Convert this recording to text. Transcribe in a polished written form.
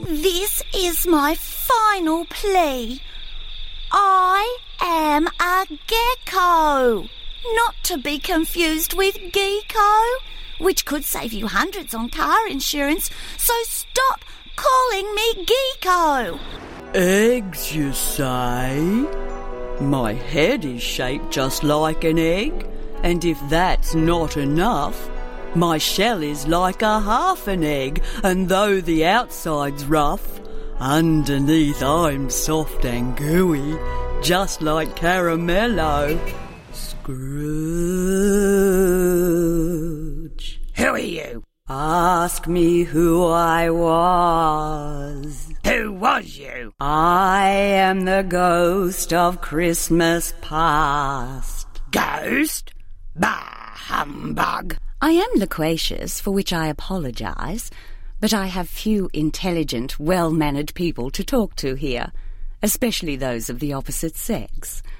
This is my final plea. I am a gecko, not to be confused with Geeko, which could save you hundreds on car insurance, so stop calling me Geeko. Eggs, you say? My head is shaped just like an egg, and if that's not enough, my shell is like a half an egg, and though the outside's rough, underneath I'm soft and gooey, just like Caramello. Scrooge. Who are you? Ask me who I was. Who was you? I am the ghost of Christmas past. Ghost? Bah, humbug. I am loquacious, for which I apologise, but I have few intelligent, well-mannered people to talk to here, especially those of the opposite sex.